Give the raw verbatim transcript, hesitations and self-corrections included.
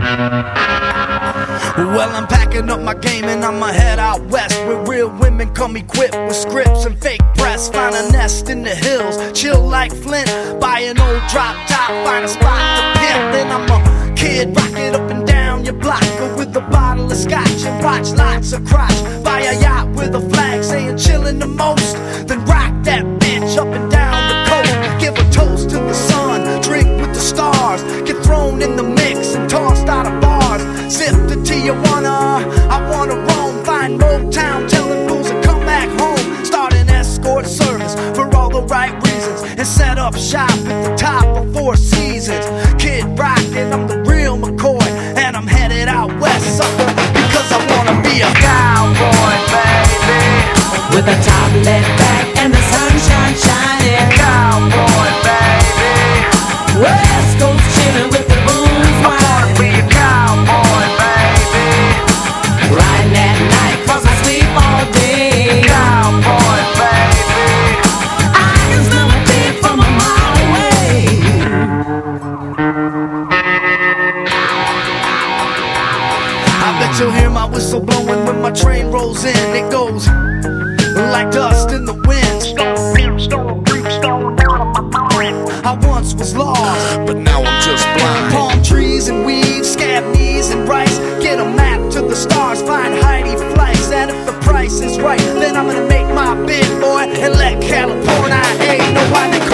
Well, I'm packing up my game and I'ma head out west, where real women come equipped with scripts and fake breasts. Find a nest in the hills, chill like Flint. Buy an old drop top, find a spot to pimp. Then I'm a kid, rock it up and down your block, go with a bottle of scotch and watch lots of crotch. Buy a yacht with a flag saying chillin' the most, then rock that bitch up and down the coast. Give a toast to the sun, drink with the stars, get thrown in the mix and tossed out of bars. Zip to Tijuana, I wanna roam, find Motown, telling fools to come back home. Start an escort service for all the right reasons, and set up shop at the top of Four Seasons. Kid rockin', I'm the real McCoy, and I'm headed out west, sucker, because I wanna be a cowboy, baby, with a top lit back and the sunshine shining. Cowboy, baby, West Coast chillin' with the booze I wanna be a cowboy, baby, riding at night cause I sleep all day. cowboy, baby, I can smell a pig from a mile away. I bet you'll hear my whistle blowing when my train rolls in. It goes like dust in the wind. I once was lost, but now I'm just blind. palm trees and weed, scab knees and rice. Get a map to the stars, find Heidi flights. And if the price is right, then I'm gonna make my bid, boy, and let California ain't nobody